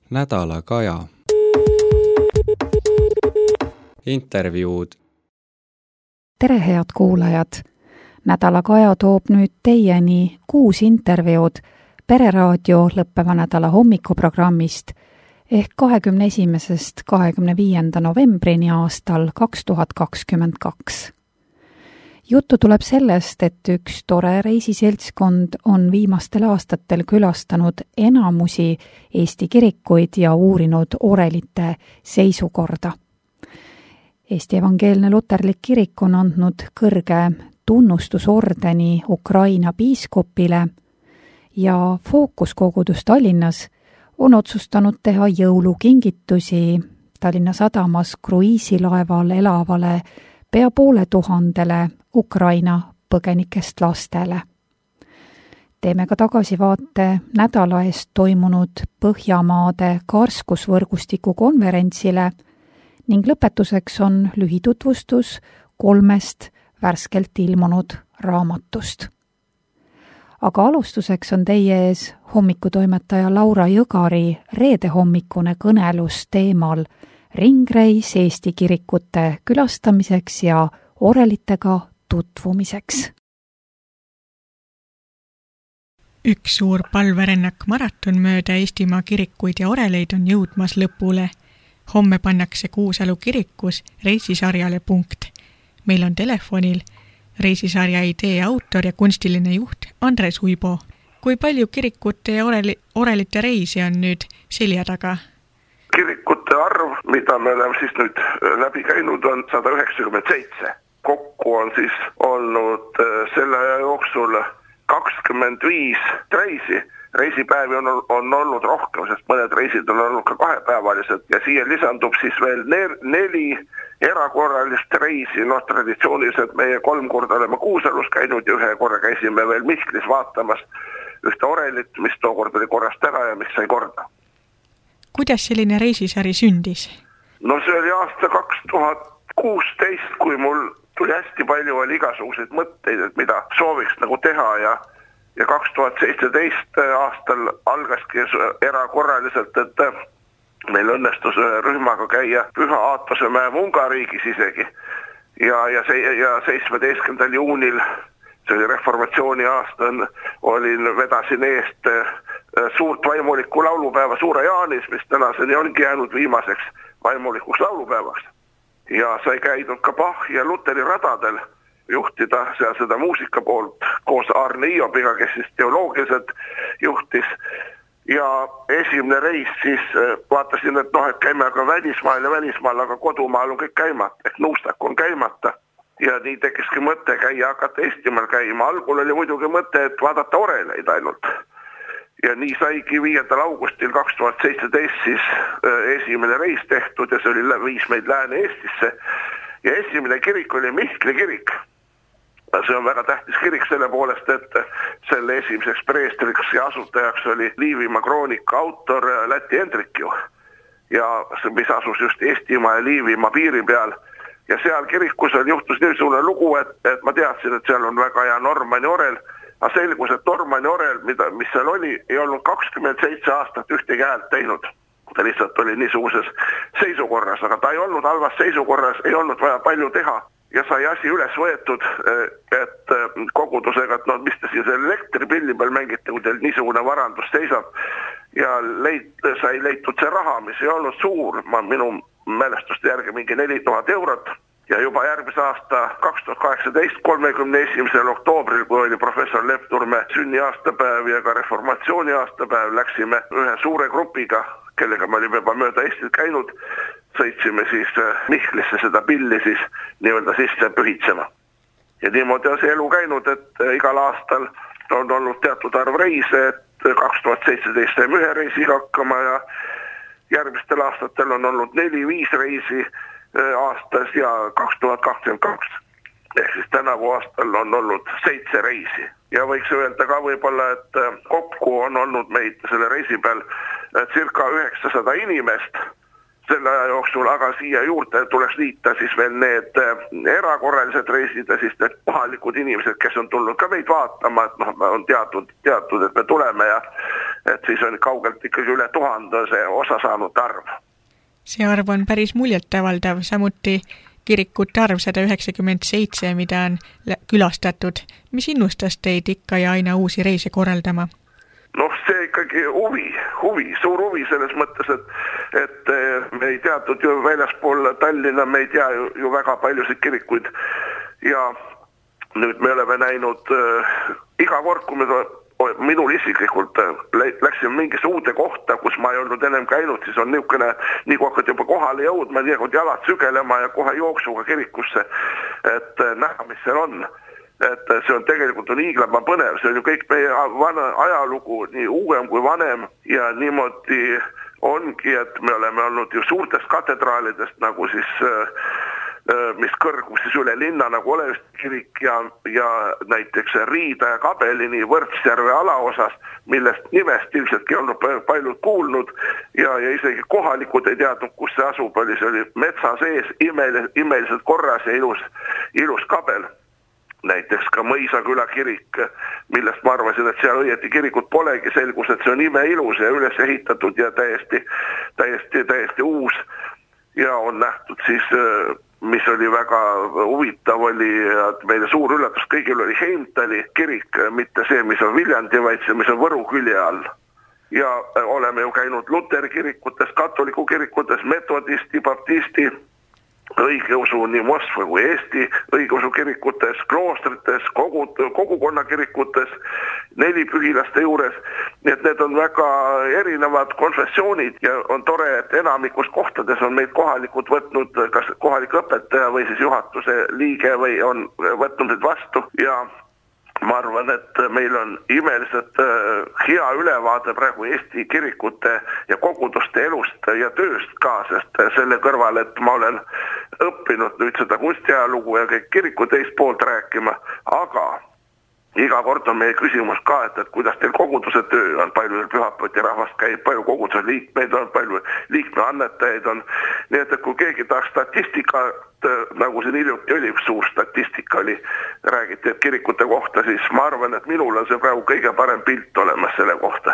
Nädala Kaja. Intervjuud. Tere, head kuulajad! Nädala Kaja toob nüüd teieni 6 intervjuud Pereraadio lõppeva nädala hommikuprogrammist ehk 21. 25. novembrini aastal 2022. Juttu tuleb sellest, et üks tore reisiseltskond on viimastel aastatel külastanud enamusi Eesti kirikuid ja uurinud orelite seisukorda. Eesti Evangeelne Luterlik Kirik on andnud kõrge tunnustusordeni Ukraina piiskopile ja Fookuskogudus Tallinnas on otsustanud teha jõulukingitusi Tallinna sadamas kruiisilaeval elavale pea 500 Ukraina põgenikest lastele. Teeme ka tagasivaate nädala eest toimunud Põhjamaade karskusvõrgustiku konverentsile ning lõpetuseks on lühitutvustus 3 värskelt ilmunud raamatust. Aga alustuseks on teie ees hommikutoimetaja Laura Jõgari reedehommikune kõnelus teemal ringreis Eesti kirikute külastamiseks ja orelitega tutvumiseks. Üks suur palverännak maraton mööda Eestimaa kirikuid ja oreleid on jõudmas lõpule. Homme pannakse Kuusalu kirikus reisisarjale punkt. Meil on telefonil reisisarja idee autor ja kunstiline juht Andres Uibo. Kui palju kirikute ja orelite reisi on nüüd selja taga? Kirikute arv, mida me oleme siis nüüd läbi käinud, on 197. Kokku on siis olnud selle aja jooksul 25 reisi. Reisipäevi on olnud rohkem, sest mõned reisid on olnud ka 2-päevalised ja siia lisandub siis veel 4 erakorralist reisi. Traditsiooniliselt meie 3 korda oleme Kuusalus käinud ja 1 korra käisime veel Mihklis vaatamas ühte orelit, mis tookord oli korrast ära ja mis sai korda. Kuidas selline reisisari sündis? No see oli aasta 2016, kui mul tuli hästi palju oli igasuguseid mõtteid, et mida sooviks nagu teha ja 2017 aastal algaski erakorraliselt, et meil õnnestus rühmaga käia Püha Aatosemäe Mungariigis isegi ja 17. juunil, see oli reformatsiooni aasta, vedasin eest suurt vaimulikku laulupäeva Suure Jaanis, mis tänaseni ongi jäänud viimaseks vaimulikuks laulupäevaks. Ja sai käidud ka Bach ja Luteri radadel juhtida seal seda muusika poolt koos Arne Iobiga, kes siis teoloogiliselt juhtis. Ja esimene reis siis vaatasin, et käime aga välismaal, aga kodumaal on kõik käimata, ehk Nuustak on käimata. Ja nii tekiski mõte käia hakata Eestimaal käima. Algul oli muidugi mõte, et vaadata oreleid ainult. Ja nii saigi 5. augustil 2017 siis esimene reis tehtud ja see oli viis meid Lääne-Eestisse. Ja esimene kirik oli Mihkli kirik. See on väga tähtis kirik selle poolest, et selle esimeseks preestriks ja asutajaks oli Liivimaa kroonika autor Läti Hendrikju. Ja mis asus just Eestimaa ja Liivimaa piiri peal. Ja seal kirikus juhtus niisugune lugu, et ma teadsin, et seal on väga hea Normanni orel. Aga selgus, et Normanni orel, mis seal oli, ei olnud 27 aastat ühtegi häält teinud. Ta lihtsalt oli niisuguses seisukorras, aga ta ei olnud halvas seisukorras, ei olnud vaja palju teha. Ja sai asi üles võetud, et kogudusega, et mis te siin selle elektripilli peal mängite, kui teil niisugune varandus seisab. Ja sai leitud see raha, mis ei olnud suur, minu mälestuste järgi mingi 4000 eurot. Ja juba järgmise aasta 2018, 31. oktoobril, kui oli professor Lepp Turme sünni aastapäev ja ka reformatsiooni aastapäev, läksime ühe suure grupiga, kellega me olime juba mööda Eestit käinud, sõitsime siis Mihklisse seda pilli siis nii-öelda sisse pühitsema. Ja niimoodi on see elu käinud, et igal aastal on olnud teatud arv reise, et 2017 saime 1 reisiga hakkama ja järgmistel aastatel on olnud 4-5 reisi aastas ja 2022 ehk siis tänavu aastal on olnud 7 reisi. Ja võiks öelda ka võib-olla, et kokku on olnud meid selle reisi peal circa 900 inimest selle aja jooksul, aga siia juurde tuleks liita siis veel need erakorralised reisid ja siis need kohalikud inimesed, kes on tulnud ka meid vaatama, et on teatud, et me tuleme ja et siis on kaugelt ikkagi üle 1000 see osasaanud arv. See arv on päris muljetavaldav, samuti kirikute arv 197, mida on külastatud. Mis innustas teid ikka ja aina uusi reise korraldama? See ikkagi suur huvi selles mõttes, et me ei teatud ju väljaspool Tallinna, me ei tea ju väga paljusid kirikuid ja nüüd me oleme näinud iga kord, kui me minul isiklikult läksime mingisse uude kohta, kus ma ei olnud ennem käinud, siis on niisugune, nii kui hakkad juba kohale jõudma, nii kui jalad sügelema ja kohe jooksuga kirikusse, et näha, mis seal on. Et see on tegelikult hiiglama põnev, see on ju kõik meie ajalugu, nii uuem kui vanem ja niimoodi ongi, et me oleme olnud ju suurtest katedraalidest, nagu siis mis kõrgus siis üle linna nagu Oleviste kirik ja näiteks Riida ja Kabelini Võrtsjärve alaosas, millest nimest ilmseltki ei olnud paljud kuulnud ja isegi kohalikud ei teadnud, kus see asub, see oli metsa sees, imeliselt korras ja ilus kabel. Näiteks ka Mõisaküla kirik, millest ma arvasin, et seal õieti kirikut polegi, selgus, et see on imeilus ja üles ehitatud ja täiesti uus ja on nähtud siis, mis oli väga huvitav, oli, et meile suur üllatus kõigil oli Heimtali kirik, mitte see, mis on Viljandi, vaid see, mis on Võru külje all. Ja oleme ju käinud Luteri kirikutes, katoliku kirikutes, metodisti, baptisti, õigeusu nii Moskva kui Eesti õigeusu kirikutes, kloostrites, kogukonnakirikutes, 4 pühilaste juures. Nii et need on väga erinevad konfessioonid ja on tore, et enamikus kohtades on meid kohalikud võtnud, kas kohalik õpetaja või siis juhatuse liige või on võtnud need vastu ja ma arvan, et meil on imeliselt hea ülevaade praegu Eesti kirikute ja koguduste elust ja tööst ka, sest selle kõrval, et ma olen õppinud nüüd seda kunstiajalugu ja kõik kiriku teist poolt rääkima, aga iga kord on meie küsimus ka, et kuidas teil koguduse töö on, palju pühapäeviti rahvast käib, palju koguduse liikmeid on, palju liikmeannetajaid on. Nii et kui keegi tahaks statistikat, nagu siin hiljuti oli, suur statistika oli, räägiti kirikute kohta, siis ma arvan, et minul on see praegu kõige parem pilt olemas selle kohta.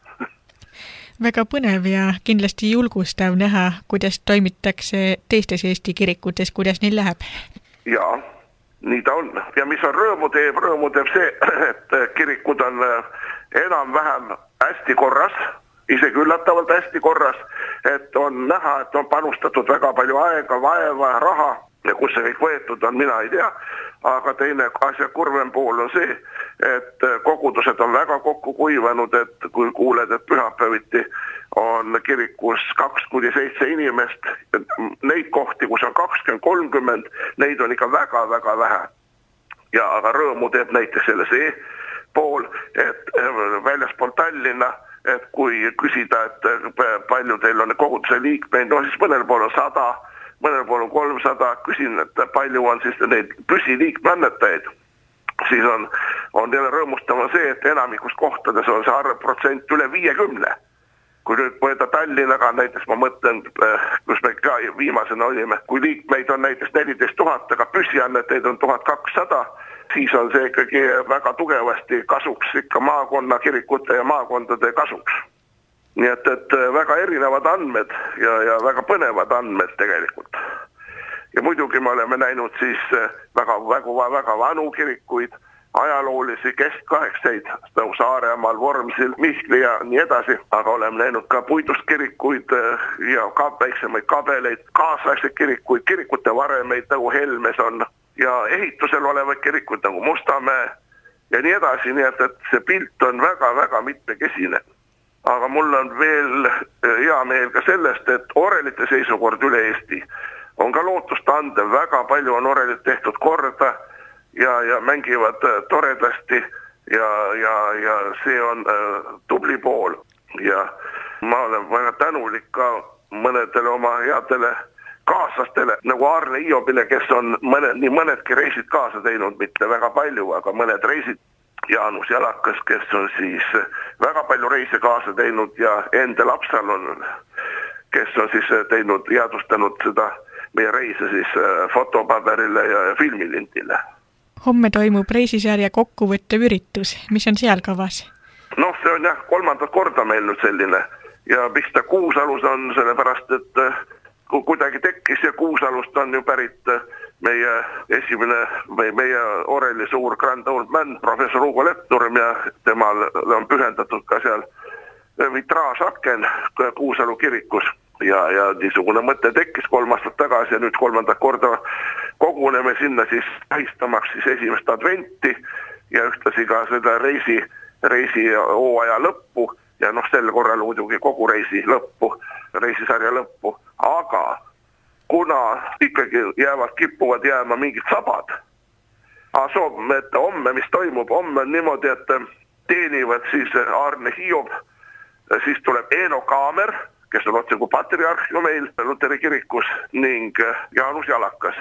Väga põnev ja kindlasti julgustav näha, kuidas toimitakse teistes Eesti kirikutes, kuidas neil läheb. Jaa. Nii ta on. Ja mis on rõõmu teeb see, et kirikud on enam-vähem hästi korras, isegi üllatavalt hästi korras, et on näha, et on panustatud väga palju aega, vaeva, raha ja kus see kõik võetud on, mina ei tea, aga teine asja kurvem pool on see, et kogudused on väga kokku kuivanud, et kui kuuled, et pühapäeviti on kirikus 2-7 inimest, neid kohti, kus on 20-30, neid on ikka väga-väga vähe. Ja aga rõõmu teeb näiteks selle see pool, et väljaspool Tallinna, et kui küsida, et palju teil on koguduse liikmeid, no siis mõnel pool on 100, mõnel pool on 300, küsin, et palju on siis neid püsiliikmeannetajaid, siis on jälle rõõmustama see, et enamikus kohtades on see arvprotsent üle 50. Kui nüüd mõelda Tallinnaga, näiteks ma mõtlen, kus me ka viimasena olime, kui liikmeid on näiteks 14 000, aga püsianneteid on 1200, siis on see ikkagi väga tugevasti kasuks ikka maakonna kirikute ja maakondade kasuks. Nii et väga erinevad andmed ja väga põnevad andmed tegelikult. Ja muidugi me oleme näinud siis väga vanu kirikuid, ajaloolisi keskkaegseid, Saaremaal, Vormsil, Mihkli ja nii edasi, aga oleme näinud ka puidust kirikuid ja ka väiksemaid kabeleid, kaasaegseid kirikuid, kirikute varemeid nagu Helmes on ja ehitusel olevaid kirikuid nagu Mustamäe ja nii edasi, nii et see pilt on väga-väga mitmekesine. Aga mul on veel hea meel ka sellest, et orelite seisukord üle Eesti on ka lootust anda, väga palju on orelit tehtud korda ja mängivad toredasti ja see on tubli pool ja ma olen väga tänulik ka mõnedele oma headele kaaslastele nagu Arne Iobile, kes on nii mõnedki reisid kaasa teinud, mitte väga palju, aga mõned reisid. Jaanus Jalakas, kes on siis väga palju reise kaasa teinud ja enda lapsal on, kes on siis teinud, jäädustanud seda meie reise siis fotopaberile ja filmilintile. Homme toimub reisisarja kokkuvõttev üritus. Mis on seal kavas? Noh, see on jah 3. korda meil nüüd selline ja miks ta Kuusalus on, sellepärast, et kuidagi tekkis ja Kuusalust on ju pärit meie esimene või meie oreli suur grand old man, professor Hugo Lepturm ja temal on pühendatud ka seal vitraažaken Kuusalu kirikus ja niisugune mõte tekkis 3 aastat tagasi ja nüüd 3. korda koguneme sinna siis tähistamaks siis esimest adventi ja ühtlasi ka seda reisi hooaja lõppu ja noh, sel korral muidugi kogu reisisarja lõppu, aga kuna ikkagi kipuvad jääma mingid sabad, soovime, et homme, mis toimub, homme on niimoodi, et teenivad siis Arne Hiob, siis tuleb Eino Kaamer, kes on otse kui patriarh ju meil Luteri kirikus ning Jaanus Jalakas.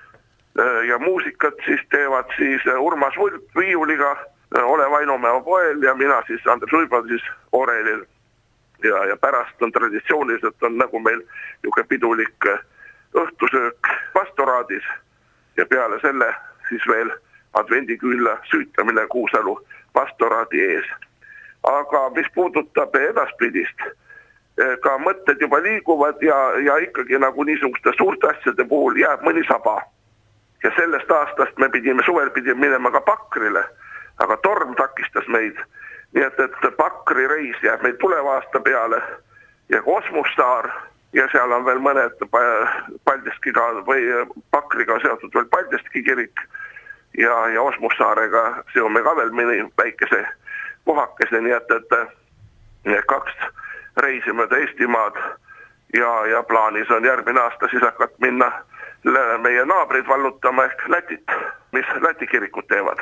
Ja muusikat siis teevad siis Urmas Vulp viiuliga, Ole Vainomäe oboel ja mina siis Andres Uibo siis orelil. Ja pärast on traditsiooniliselt on nagu meil niisugune pidulik õhtusöök pastoraadis ja peale selle siis veel advendikülla süütamine Kuusalu pastoraadi ees. Aga mis puudutab edaspidist, ka mõtted juba liiguvad ja ikkagi nagu niisuguste suurte asjade puhul jääb mõni saba. Ja sellest aastast me suvel pidime minema ka Pakrile, aga torm takistas meid. Nii et Pakri reis jääb meil tuleva aasta peale ja Kosmussaar ja seal on veel mõned Paldiskiga või Pakriga seotud veel Paldiski kirik ja Osmussaarega seome ka veel mõni väikese puhakese, nii et 2 reisi mööda Eestimaad ja plaanis on järgmine aasta siis hakkad minna meie naabrid vallutama ehk Lätit, mis Läti kirikud teevad.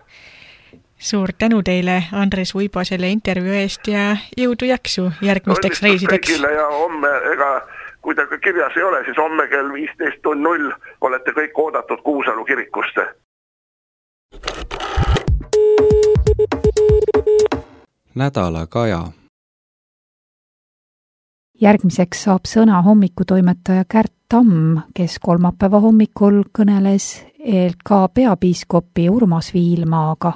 Suur tänu teile, Andres Uibo, selle intervjuu eest ja jõudu jaksu järgmisteks reisideks. Kõigile ja homme, kui ta kirjas ei ole, siis homme kell 15:00 olete kõik oodatud Kuusalu kirikusse. Nädala Kaja. Järgmiseks saab sõna hommikutoimetaja Kärt Tamm, kes kolmapäeva hommikul kõneles ELK peapiiskopi Urmas Viilmaaga.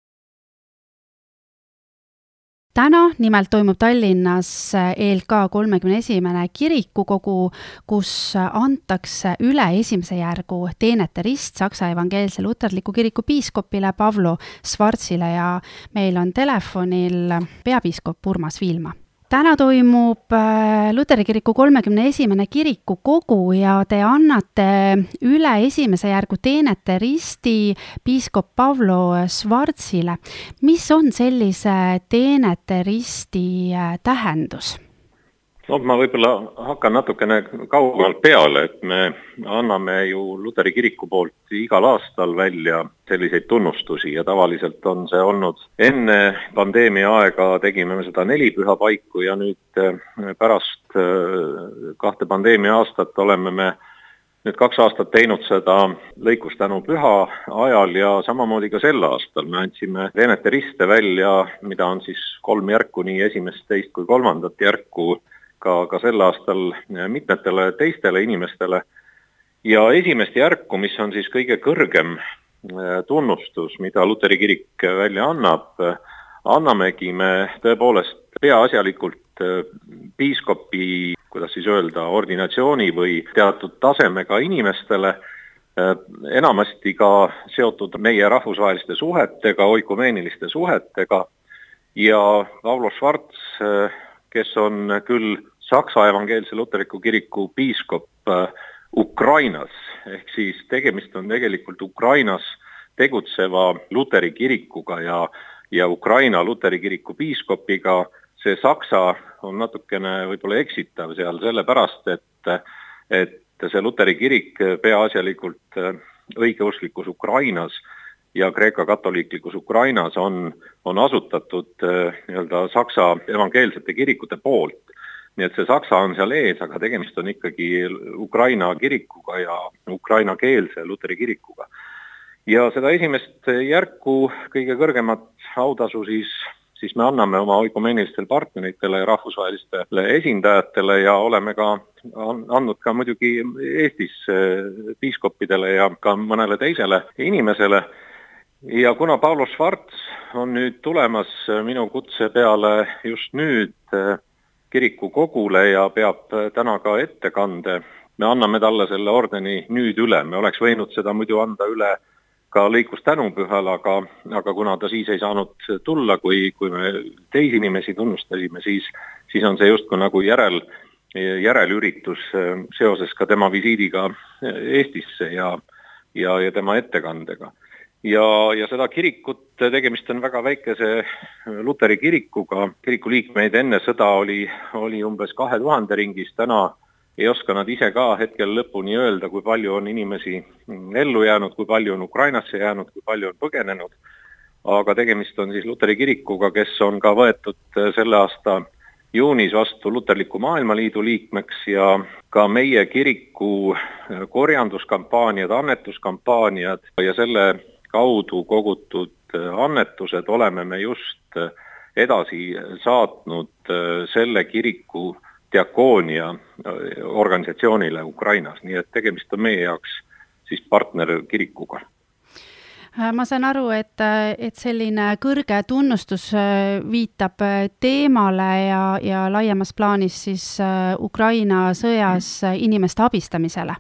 Täna nimelt toimub Tallinnas ELK 31. kirikukogu, kus antakse üle esimese järgu teenete rist Saksa evangeelse luterliku kiriku piiskopile Pavlo Schwarzile ja meil on telefonil peapiiskop Urmas Viilma. Täna toimub Luteri kiriku 31. kirikukogu ja te annate üle esimese järgu teenete risti piiskop Pavlo Schwarzile. Mis on sellise teenete risti tähendus? No, ma võib-olla hakkan natukene kaugemalt peale, et me anname ju Luteri kiriku poolt igal aastal välja selliseid tunnustusi ja tavaliselt on see olnud enne pandeemia aega tegime me seda 4 pühapaiku ja nüüd pärast 2 pandeemia aastat oleme me nüüd 2 aastat teinud seda lõikustänu püha ajal ja samamoodi ka sel aastal me andsime teenete riste välja, mida on siis 3 järku, nii esimest, teist kui 3. järku ka sel aastal mitmetele teistele inimestele. Ja esimest järku, mis on siis kõige kõrgem tunnustus, mida Luteri kirik välja annamegi me tõepoolest peaasjalikult piiskopi, kuidas siis öelda, ordinatsiooni või teatud tasemega inimestele, enamasti ka seotud meie rahvusvaheliste suhetega, oikumeeniliste suhetega ja Pavlo Schwarz, kes on küll Saksa evangeelse luterliku kiriku piiskop Ukrainas, ehk siis tegemist on tegelikult Ukrainas tegutseva Luteri kirikuga ja Ukraina Luteri kiriku piiskopiga. See Saksa on natukene võib-olla eksitav seal sellepärast, et see Luteri kirik peaasjalikult õigeusklikus Ukrainas ja kreeka-katoliiklikus Ukrainas on asutatud nii-öelda Saksa evangeelsete kirikute poolt. Nii et see Saksa on seal ees, aga tegemist on ikkagi Ukraina kirikuga ja ukraina keelse Luteri kirikuga. Ja seda esimest järku kõige kõrgemat autasu siis me anname oma oikumeenilistele partneritele ja rahvusvahelistele esindajatele ja oleme ka andnud ka muidugi Eestis piiskopidele ja ka mõnele teisele inimesele. Ja kuna Pavlos Švarts on nüüd tulemas minu kutse peale just nüüd kiriku kogule ja peab täna ka ettekande, me anname talle selle ordeni nüüd üle. Me oleks võinud seda muidu anda üle ka lõikus tänupühal, aga kuna ta siis ei saanud tulla, kui me teisi inimesi tunnustasime, siis on see justkui nagu järelüritus seoses ka tema visiidiga Eestisse ja tema ettekandega. Ja seda kirikut, tegemist on väga väikese luteri kirikuga, kiriku liikmeid enne sõda oli umbes 2000 ringis, täna ei oska nad ise ka hetkel lõpuni öelda, kui palju on inimesi ellu jäänud, kui palju on Ukrainasse jäänud, kui palju on põgenenud. Aga tegemist on siis luteri kirikuga, kes on ka võetud selle aasta juunis vastu Luterliku Maailmaliidu liikmeks ja ka meie kiriku korjanduskampaaniad, annetuskampaaniad ja selle kaudu kogutud annetused oleme me just edasi saatnud selle kiriku diakoonia organisatsioonile Ukrainas, nii et tegemist on meie jaoks siis partner kirikuga. Ma saan aru, et selline kõrge tunnustus viitab teemale ja laiemas plaanis siis Ukraina sõjas inimeste abistamisele.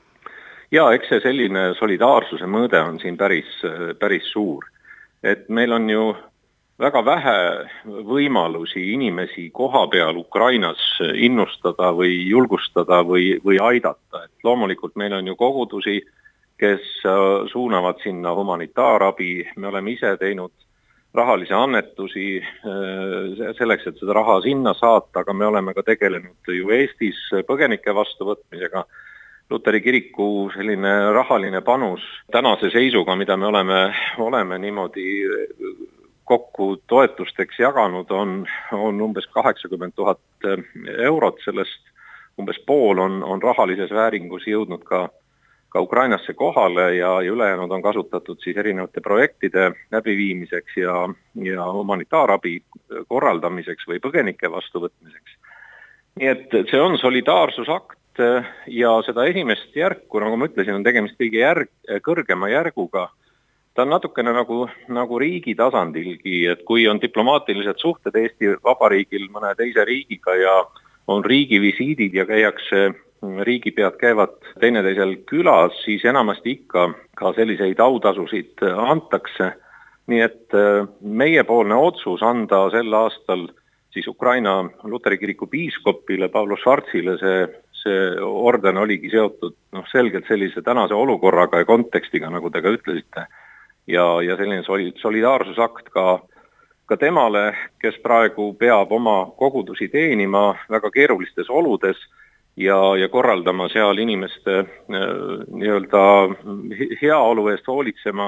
Ja eks see selline solidaarsuse mõõde on siin päris suur. Et meil on ju väga vähe võimalusi inimesi koha peal Ukrainas innustada või julgustada või aidata. Et loomulikult meil on ju kogudusi, kes suunavad sinna humanitaarabi. Me oleme ise teinud rahalisi annetusi selleks, et seda raha sinna saata, aga me oleme ka tegelenud ju Eestis põgenike vastuvõtmisega. Luteri kiriku selline rahaline panus tänase seisuga, mida me oleme niimoodi kokku toetusteks jaganud, on umbes 80 000 eurot, sellest umbes pool on rahalises vääringus jõudnud ka Ukrainasse kohale ja ülejäänud on kasutatud siis erinevate projektide läbiviimiseks ja humanitaarabi korraldamiseks või põgenike vastuvõtmiseks. Nii et see on solidaarsusakt ja seda esimest järku, nagu ma ütlesin, on tegemist kõige kõrgema järguga. Ta on natukene nagu riigi tasandilgi, et kui on diplomaatilised suhted Eesti Vabariigil mõne teise riigiga ja on riigivisiidid ja käiakse riigipead käivad teineteisel külas, siis enamasti ikka ka selliseid autasusid antakse. Nii et meiepoolne otsus anda sel aastal siis Ukraina luteri kiriku piiskopile Pavlos Švartsile see orden oligi seotud selgelt sellise tänase olukorraga ja kontekstiga, nagu te ka ütlesite. Ja selline solidaarsusakt ka temale, kes praegu peab oma kogudusi teenima väga keerulistes oludes ja korraldama seal inimeste nii-öelda heaolu eest hoolitsema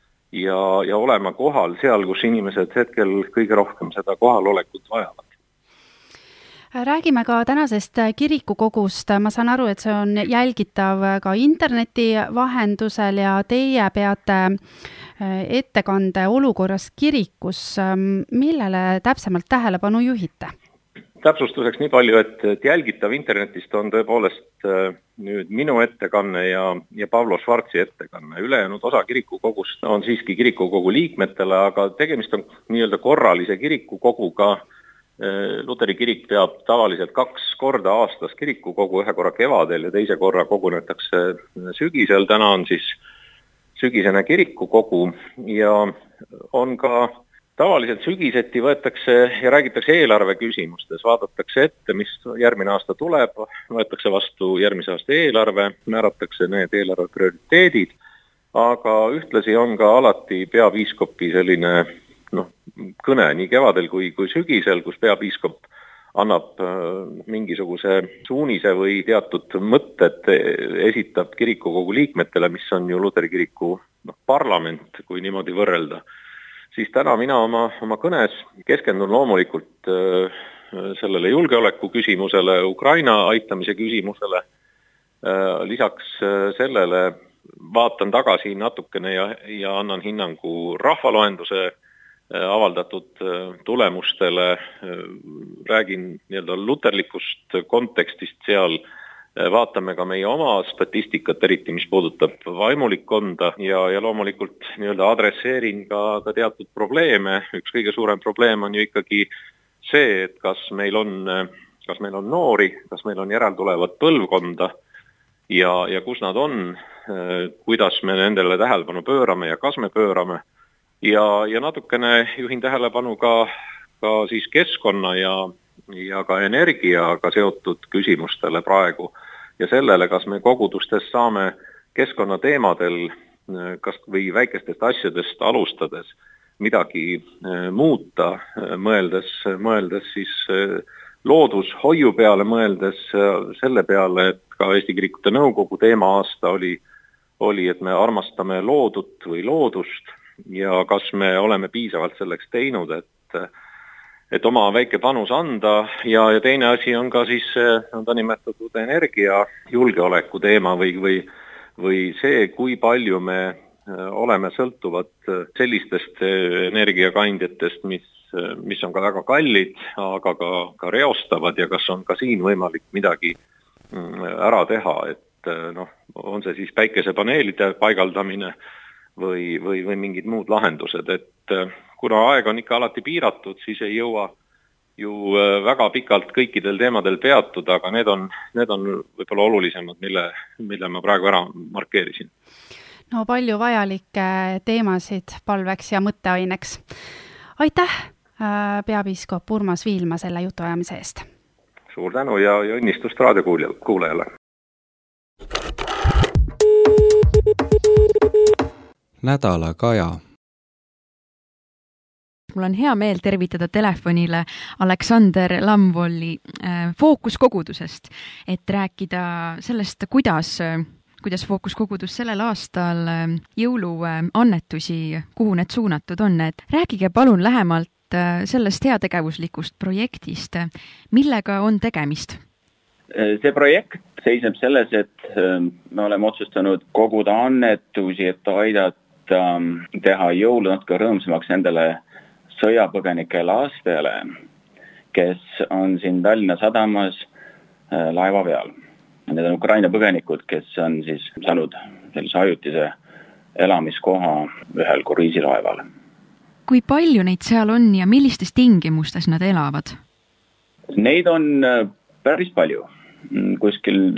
ja olema kohal seal, kus inimesed hetkel kõige rohkem seda kohalolekut vajavad. Räägime ka tänasest kirikukogust. Ma saan aru, et see on jälgitav ka interneti vahendusel ja teie peate ettekande olukorras kirikus. Millele täpsemalt tähelepanu juhite? Täpsustuseks nii palju, et jälgitav internetist on tõepoolest nüüd minu ettekanne ja Pavlos Švartsi ettekanne. Ülejäänud osa kirikukogust on siiski kirikukogu liikmetele, aga tegemist on nii-öelda korralise kirikukoguga. Luteri kirik peab tavaliselt 2 korda aastas kirikukogu, 1 korra kevadel ja teise korra kogunetakse sügisel. Täna on siis sügisene kirikukogu ja on ka tavaliselt sügiseti võetakse ja räägitakse eelarve küsimustes, vaadatakse ette, mis järgmine aasta tuleb, võetakse vastu järgmise aasta eelarve, määratakse need eelarve prioriteedid, aga ühtlasi on ka alati peapiiskopi selline kõne nii kevadel kui sügisel, kus peapiiskop annab mingisuguse suunise või teatud mõtted esitab kirikukogu liikmetele, mis on ju Luteri kiriku parlament, kui niimoodi võrrelda. Siis täna mina oma kõnes keskendun loomulikult sellele julgeoleku küsimusele, Ukraina aitamise küsimusele. Lisaks sellele vaatan tagasi natukene ja annan hinnangu rahvaloenduse avaldatud tulemustele, räägin nii-öelda luterlikust kontekstist seal vaatame ka meie oma statistikat, eriti mis puudutab vaimulikkonda ja loomulikult nii-öelda adresseerin ka teatud probleeme. Üks kõige suurem probleem on ju ikkagi see, et kas meil on noori, kas meil on järeltulevat põlvkonda ja kus nad on, kuidas me nendele tähelepanu pöörame ja kas me pöörame. Ja natukene juhin tähelepanu ka siis keskkonna ja ka energiaga seotud küsimustele praegu ja sellele, kas me kogudustes saame keskkonnateemadel või väikestest asjadest alustades midagi muuta, mõeldes siis loodushoiu peale, mõeldes selle peale, et ka Eesti Kirikute Nõukogu teema-aasta oli, et me armastame loodut või loodust ja kas me oleme piisavalt selleks teinud, et oma väike panus anda ja teine asi on ka siis nimetatud energiajulgeoleku teema või see, kui palju me oleme sõltuvad sellistest energiakandjatest, mis on ka väga kallid, aga ka reostavad ja kas on ka siin võimalik midagi ära teha, et on see siis päikesepaneelide paigaldamine või mingid muud lahendused, et kuna aeg on ikka alati piiratud, siis ei jõua ju väga pikalt kõikidel teemadel peatuda, aga need on võib-olla olulisemad, mille ma praegu ära markeerisin. No palju vajalikke teemasid palveks ja mõtteaineks. Aitäh, peapiiskop Urmas Viilma selle jutuajamise eest. Suur tänu ja õnnistust raadiokuulajale. Nädala Kaja. Mul on hea meel tervitada telefonile Aleksander Lamvolli Fookuskogudusest, et rääkida sellest, kuidas Fookuskogudus sellel aastal jõuluannetusi, kuhu need suunatud on. Et rääkige palun lähemalt sellest heategevuslikust projektist. Millega on tegemist? See projekt seisneb selles, et me oleme otsustanud koguda annetusi, et aidata teha jõulu natuke rõõmsamaks nendele sõjapõgenike lastele, kes on siin Tallinna sadamas laeva peal. Need on Ukraina põgenikud, kes on siis saanud sellise ajutise elamiskoha ühel kruiisilaeval. Kui palju neid seal on ja millistes tingimustes nad elavad? Neid on päris palju. Kuskil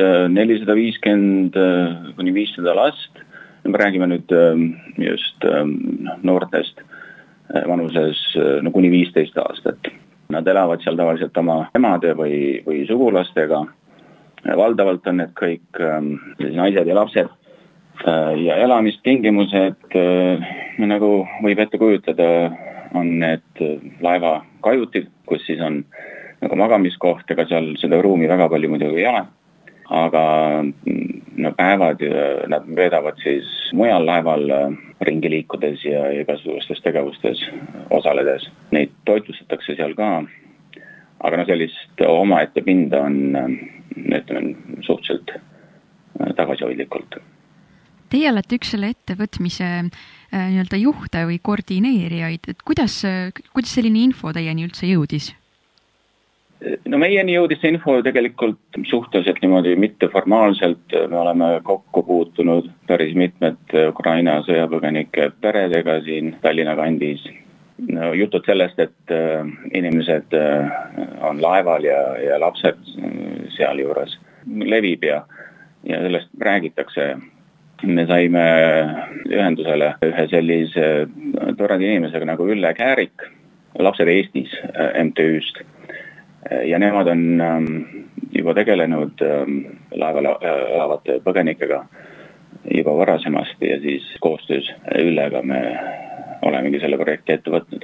450 kuni 500 last. Me räägime nüüd just noortest vanuses kuni 15 aastat. Nad elavad seal tavaliselt oma emade või sugulastega. Valdavalt on need kõik naised ja lapsed. Ja elamistingimused, nagu võib ette kujutleda, on need laeva kajutid, kus siis on nagu magamiskoht, ega seal seda ruumi väga palju muidugi ei ole. Aga päevad nad veedavad siis mujal laeval ringi liikudes ja igasugustes tegevustes osaledes. Neid toitlustatakse seal ka, aga sellist omaette pinda on suhteliselt tagasihoidlikult. Teie olete üks selle ettevõtmise nii-öelda juhte või koordineerijaid, et kuidas selline info teieni üldse jõudis? No meieni jõudis see info tegelikult suhteliselt niimoodi mitteformaalselt. Me oleme kokku puutunud päris mitmete Ukraina sõjapõgenike peredega siin Tallinna kandis. Jutud sellest, et inimesed on laeval ja lapsed seal juures levib ja sellest räägitakse. Me saime ühendusele ühe sellise toreda inimesega nagu Ülle Käärik, Lapsed Eestis MTÜ-st. Ja nemad on juba tegelenud laeval elavate põgenikega juba varasemasti ja siis koostöös Üllega me olemegi selle projekti ette võtnud.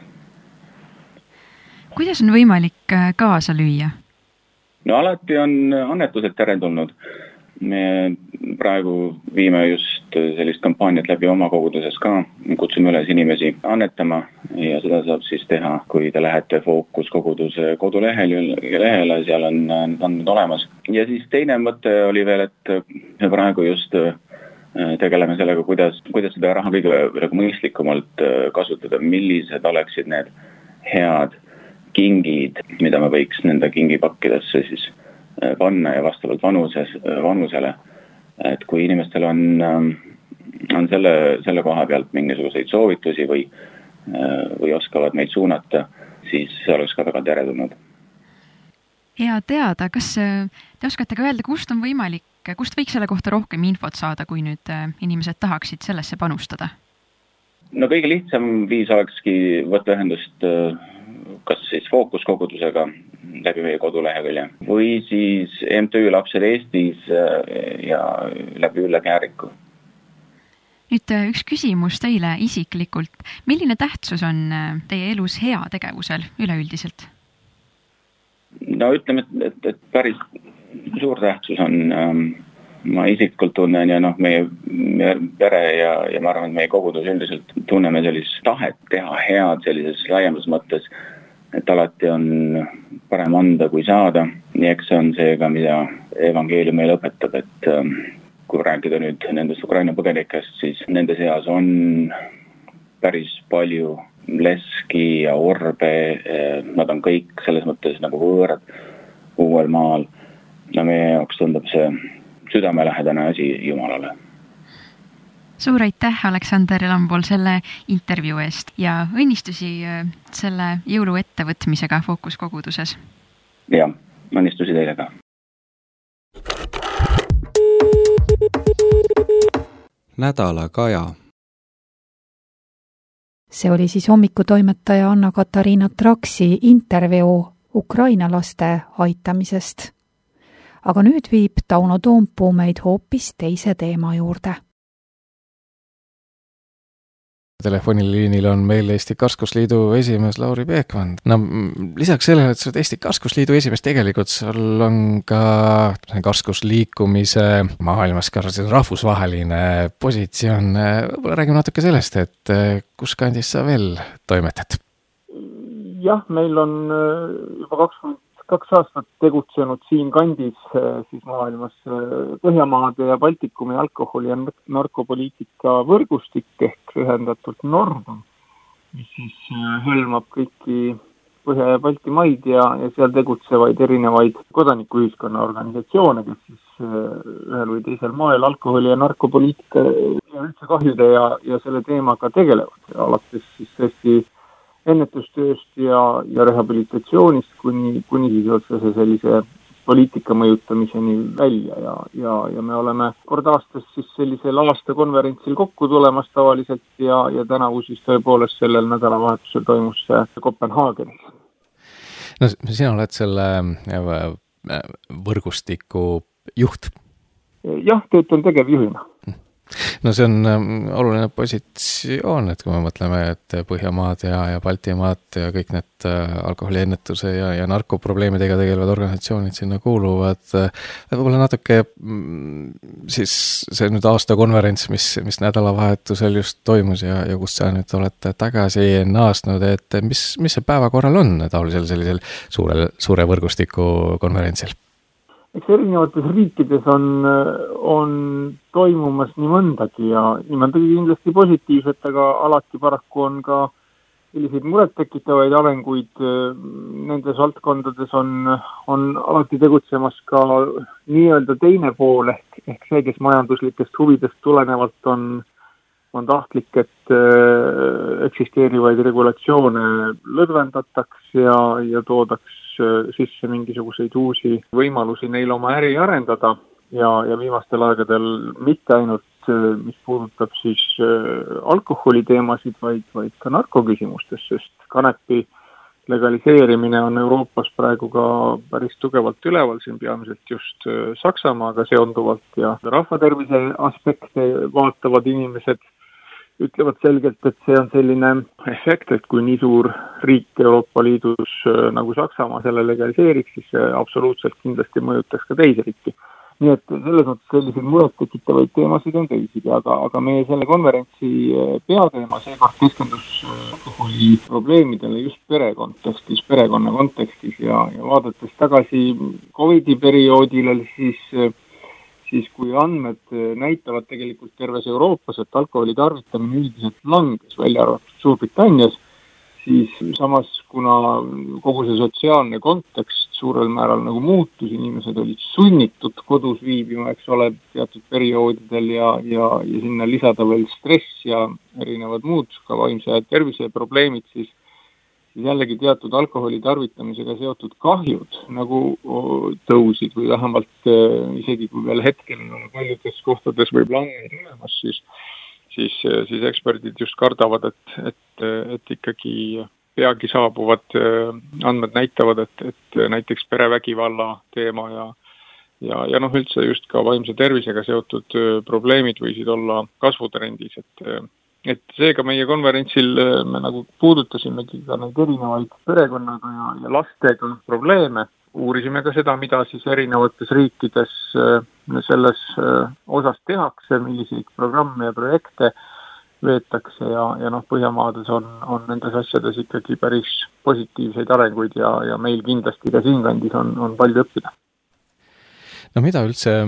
Kuidas on võimalik kaasa lüüa? No alati on annetused teretulnud. Me praegu viime just sellist kampaaniat läbi oma koguduses ka. Kutsume üles inimesi annetama ja seda saab siis teha, kui te lähete Fookuskoguduse kodulehele, seal on andmed olemas. Ja siis teine mõte oli veel, et me praegu just tegeleme sellega, kuidas seda raha kõige mõistlikumalt kasutada, millised oleksid need head kingid, mida me võiks nende kingipakkidesse siis panna ja vastavalt vanusele. Et kui inimestel on selle koha pealt mingisuguseid soovitusi või oskavad meid suunata, siis see oleks ka väga teretulnud. Hea teada, kas te oskate ka öelda, kust võiks selle kohta rohkem infot saada, kui nüüd inimesed tahaksid sellesse panustada? No kõige lihtsam viis olekski võtta ühendust kas siis fookuskogudusega läbi meie kodulehekülje või siis MTÜ Lapsed Eestis ja läbi Ülle Kääriku. Nüüd üks küsimus teile isiklikult. Milline tähtsus on teie elus hea tegevusel üleüldiselt? No ütleme, et päris suur tähtsus on, ma isiklikult tunnen ja meie pere ja ma arvan, et meie kogudus üldiselt tunneme sellist tahet teha head sellises laiemas mõttes, et alati on parem anda kui saada. Nii eks see on see ka, mida evangeelium meile õpetab, et kui rääkida nüüd nendest Ukraina põgenikest, siis nende seas on päris palju leski ja orbe, nad on kõik selles mõttes nagu võõrad uuel maal. Ja meie jaoks tundub see südamelähedane asi Jumalale. Suur aitäh, Aleksander Lambool, selle intervjuu eest ja õnnistusi selle jõulu ettevõtmisega Fookuskoguduses. Ja, õnnistusi teile ka. Nädala Kaja. See oli siis hommikutoimetaja Anna-Katariina Traksi intervjuu Ukraina laste aitamisest. Aga nüüd viib Tauno Toompuu meid hoopis teise teema juurde. Telefoniliinil on meil Eesti Karskusliidu esimees Lauri Peekman. No, lisaks sellele, et sa oled Eesti Karskusliidu esimees, tegelikult sul on ka karskusliikumise maailmas ka rahvusvaheline positsioon. Võib-olla räägime natuke sellest, et kus kandis sa veel toimetad? Jah, meil on juba 22 aastat tegutsenud siin kandis siis maailmas Põhjamaade ja Baltikumi alkoholi- ja narkopoliitika võrgustik ehk ühendatult Nordon, mis siis hõlmab kõiki Põhja- ja Baltimaid ja seal tegutsevaid erinevaid kodanikuühiskonna organisatsioone, kes siis ühel või teisel moel alkoholi- ja narkopoliitika ja üldse kahjude ja selle teemaga tegelevad. Alates siis tõesti ennetustööst ja rehabilitatsioonist kuni siis otsese sellise poliitika mõjutamiseni välja ja me oleme kord aastas siis sellisel aastakonverentsil kokku tulemas tavaliselt ja tänavu siis tõepoolest sellel nädalavahetusel toimus see Kopenhaagenis. No sina oled selle võrgustiku juht? Jah, töötan tegevjuhina. No see on oluline positsioon, et kui me mõtleme, et Põhjamaad ja Baltimaad ja kõik need alkoholiennetuse ja narkoprobleemidega tegelevad organisatsioonid sinna kuuluvad. Võib-olla natuke siis see nüüd aastakonverents, mis nädalavahetusel just toimus ja kus sa nüüd oled tagasi naasnud, et mis see päevakorral on taolisel sellisel suure võrgustiku konverentsil? Eks erinevates riikides on toimumas nii mõndagi ja nii mõndagi kindlasti positiivset, aga alati paraku on ka selliseid murettekitavaid arenguid. Nendes valdkondades on alati tegutsemas ka nii-öelda teine pool ehk see, kes majanduslikest huvidest tulenevalt on tahtlik, et eksisteerivaid regulatsioone lõdvendataks ja toodaks sisse mingisuguseid uusi võimalusi neil oma äri arendada ja viimastel aegadel mitte ainult, mis puudutab siis alkoholiteemasid, vaid ka narkoküsimustes, sest kanepi legaliseerimine on Euroopas praegu ka päris tugevalt üleval, siin peamiselt just Saksamaaga seonduvalt ja rahvatervise aspekte vaatavad inimesed ütlevad selgelt, et see on selline efekt, et kui nii suur riik Euroopa Liidus nagu Saksamaa selle legaliseeriks, siis see absoluutselt kindlasti mõjutaks ka teisi riiki. Nii et selles mõttes selliseid murettekitavaid teemasid on teisigi, aga meie selle konverentsi peateema seekord keskendus alkoholi probleemidele just perekonna kontekstis ja vaadates tagasi COVID-i perioodile, siis kui andmed näitavad tegelikult terves Euroopas, et alkoholi tarvitamine üldiselt langes, välja arvatud Suurbritannias, siis samas kuna kogu see sotsiaalne kontekst suurel määral nagu muutus, inimesed olid sunnitud kodus viibima, eks ole, teatud perioodidel ja sinna lisada veel stress ja erinevad muud ka vaimse tervise probleemid, siis jällegi teatud alkoholi tarvitamisega seotud kahjud nagu tõusid või vähemalt isegi kui veel hetkel paljudes kohtades võib langeid olemas, siis eksperdid just kardavad, et ikkagi peagi saabuvad andmed näitavad, et näiteks perevägivalla teema ja üldse just ka vaimse tervisega seotud probleemid võisid olla kasvutrendis, et seega meie konverentsil me nagu puudutasimegi ka neid erinevaid perekonnaga ja lastega probleeme. Uurisime ka seda, mida siis erinevates riikides selles osas tehakse, milliseid programme ja projekte veetakse ja Põhjamaades on nendes asjades ikkagi päris positiivseid arenguid ja meil kindlasti ka siinkandis on palju õppida. No mida üldse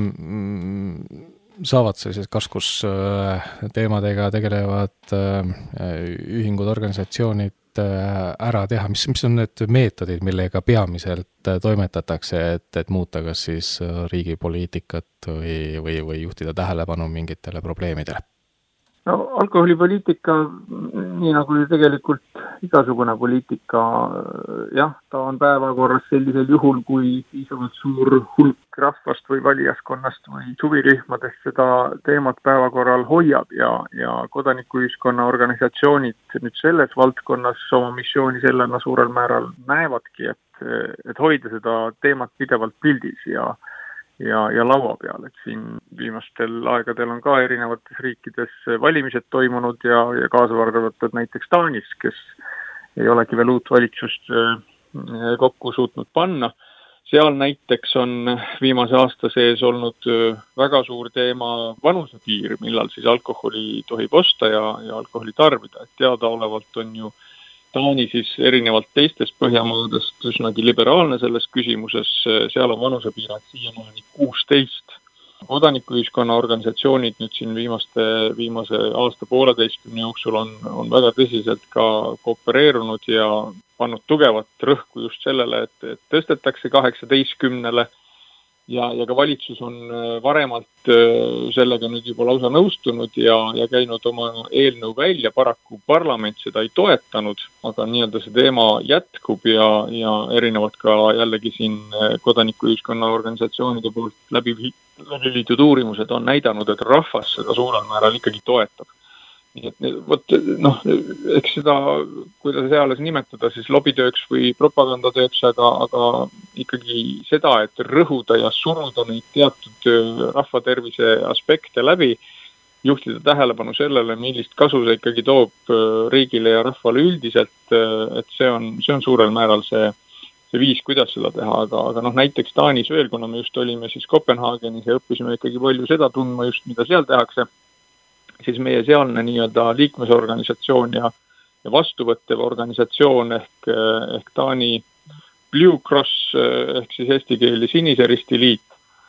saavad sellised kaskusteemadega tegelevad ühingud, organisatsioonid ära teha, mis on need meetodid, millega peamiselt toimetatakse, et muuta kas siis riigi poliitikat või juhtida tähelepanu mingitele probleemidele? No alkoholipoliitika, nii nagu tegelikult igasugune poliitika, jah, ta on päevakorras sellisel juhul, kui piisavalt suur hulk rahvast või valijaskonnast või suvirühmadest seda teemat päevakorral hoiab ja kodanikuühiskonna organisatsioonid nüüd selles valdkonnas oma missiooni sellena suurel määral näevadki, et hoida seda teemat pidevalt pildis ja laua peal, et siin viimastel aegadel on ka erinevates riikides valimised toimunud ja kaasa arvatud näiteks Taanis, kes ei olegi veel uut valitsust kokku suutnud panna. Seal näiteks on viimase aasta sees olnud väga suur teema vanusepiir, millal siis alkoholi tohib osta ja alkoholi tarbida, et teadaolevalt on ju Taani siis erinevalt teistest Põhjamaadest üsnagi liberaalne selles küsimuses, seal on vanusepiirad siiamaani 16. Kodanikuühiskonna organisatsioonid nüüd siin viimase aasta pooleteistkümne jooksul on väga tõsiselt ka koopereerunud ja pannud tugevat rõhku just sellele, et tõstetakse 18-le ja ka valitsus on varemalt sellega nüüd juba lausa nõustunud ja käinud oma eelnõu välja, paraku parlament seda ei toetanud, aga nii-öelda see teema jätkub ja erinevalt ka jällegi siin kodanikuühiskonna organisatsioonide poolt läbi viidud uurimused on näidanud, et rahvas seda suurel määral ikkagi toetab. Nii et eks seda, kuidas seales nimetada, siis lobitööks või propagandatööks, aga ikkagi seda, et rõhuda ja suruda neid teatud rahvatervise aspekte läbi, juhtida tähelepanu sellele, millist kasu see ikkagi toob riigile ja rahvale üldiselt, et see on suurel määral see viis, kuidas seda teha, aga näiteks Taanis veel, kuna me just olime siis Kopenhaagenis ja õppisime ikkagi palju seda tundma just, mida seal tehakse, siis meie sealne nii-öelda liikmesorganisatsioon ja vastuvõttev organisatsioon ehk Taani Blue Cross ehk siis eesti keeli Sinise Risti Liit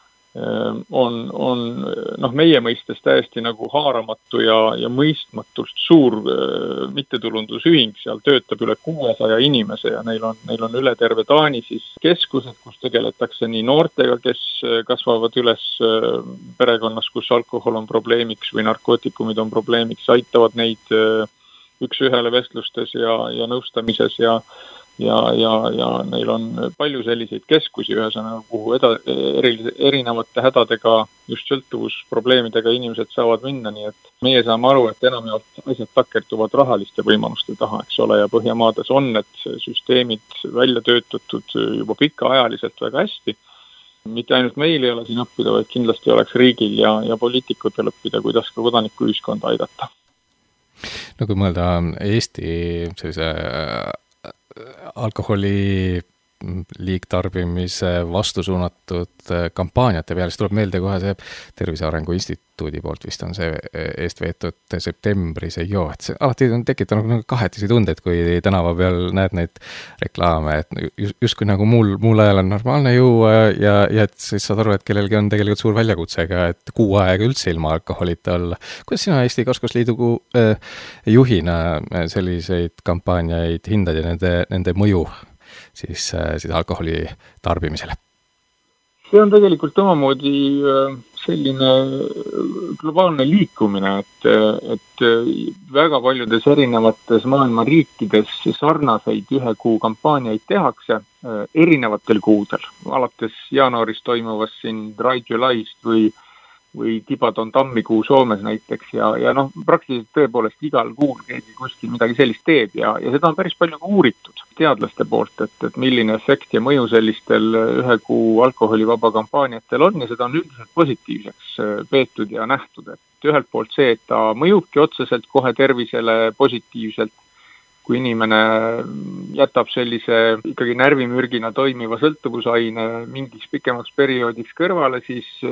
on meie mõistes täiesti nagu haaramatu ja mõistmatult suur mittetulundusühing, seal töötab üle 600 inimese ja neil on üle terve Taani siis keskused, kus tegeletakse nii noortega, kes kasvavad üles perekonnas, kus alkohol on probleemiks või narkootikumid on probleemiks, aitavad neid üks-ühele vestlustes ja nõustamises ja neil on palju selliseid keskusi ühesõnaga, kuhu erinevate hädadega, just sõltuvusprobleemidega inimesed saavad minna, nii et meie saame aru, et enamjaolt asjad takerduvad rahaliste võimaluste taha, eks ole, ja Põhjamaades on need süsteemid välja töötatud juba pikaajaliselt väga hästi. Mitte ainult meil ei ole siin õppida, vaid kindlasti oleks riigil ja poliitikutel õppida, kuidas ka kodanikuühiskonda aidata. No kui mõelda Eesti sellise alkoholi liigtarbimise vastu suunatud kampaaniate peale, siis tuleb meelde kohe see Tervise Arengu Instituudi poolt vist on see eest veetud septembris et see alati on tekitanud kahetisi tundeid, kui tänava peal näed neid reklaame, et justkui nagu muul ajal on normaalne juua ja et siis saad aru, et kellelgi on tegelikult suur väljakutsega, et kuu aega üldse ilma alkoholita olla. Kuidas sina Eesti Kaskusliidu juhina selliseid kampaaniaid hindad ja nende mõju siis alkoholi tarbimisele? See on tegelikult omamoodi selline globaalne liikumine, et väga paljudes erinevates maailma riikides sarnaseid 1 kuu kampaaniaid tehakse erinevatel kuudel. Alates jaanuarist toimuvas siin Dry July'st või Tibadon tammikuu Soomes näiteks ja praktiliselt tõepoolest igal kuul keegi kuskil midagi sellist teeb ja seda on päris palju uuritud teadlaste poolt, et milline efekt ja mõju sellistel 1 kuu alkoholivaba kampaaniatel on ja seda on üldiselt positiivseks peetud ja nähtud, et ühelt poolt see, et ta mõjubki otseselt kohe tervisele positiivselt, kui inimene jätab sellise ikkagi närvimürgina toimiva sõltuvusaine mingiks pikemaks perioodiks kõrvale,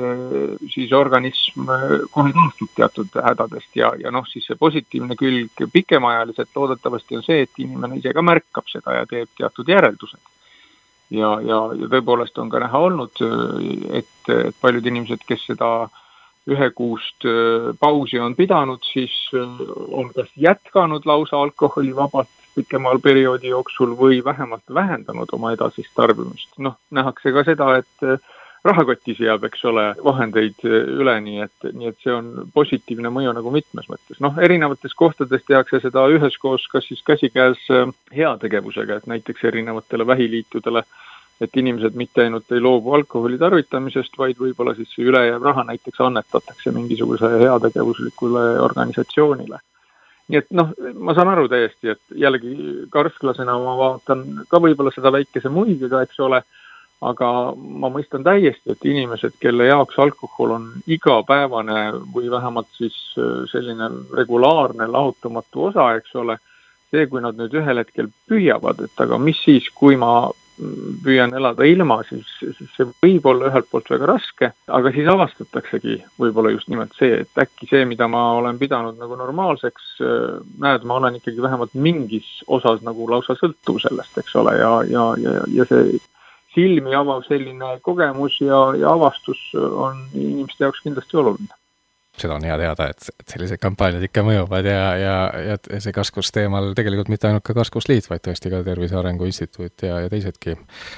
siis organism kohe taastub teatud hädadest ja siis see positiivne külg pikemaajaliselt loodetavasti on see, et inimene ise ka märkab seda ja teeb teatud järeldused. Ja tõepoolest on ka näha olnud, et paljud inimesed, kes seda 1 kuust pausi on pidanud, siis on kas jätkanud lausa alkoholivabalt pikemal perioodi jooksul või vähemalt vähendanud oma edasist tarbimist. Nähakse ka seda, et rahakotis jääb, eks ole, vahendeid üle, nii et see on positiivne mõju nagu mitmes mõttes. Erinevates kohtades tehakse seda üheskoos kas siis käsikäes heategevusega, et näiteks erinevatele vähiliitudele, et inimesed mitte ainult ei loobu alkoholi tarvitamisest, vaid võib-olla siis see ülejääv raha näiteks annetatakse mingisuguse heategevuslikule organisatsioonile. Nii et ma saan aru täiesti, et jällegi karsklasena ma vaatan ka võib-olla seda väikese muigega, eks ole, aga ma mõistan täiesti, et inimesed, kelle jaoks alkohol on igapäevane või vähemalt siis selline regulaarne lahutamatu osa, eks ole, see, kui nad nüüd ühel hetkel püüavad, et aga mis siis, kui ma püüan elada ilma, siis see võib olla ühelt poolt väga raske, aga siis avastataksegi võib-olla just nimelt see, et äkki see, mida ma olen pidanud nagu normaalseks, ma olen ikkagi vähemalt mingis osas nagu lausa sõltuv sellest, eks ole, ja see silmi avav selline kogemus ja avastus on inimeste jaoks kindlasti oluline. Seda on hea teada, et sellised kampaaniad ikka mõjuvad ja see kaskusteemal tegelikult mitte ainult ka Kaskusliit, vaid tõesti ka Tervise Arengu Instituut ja teisedki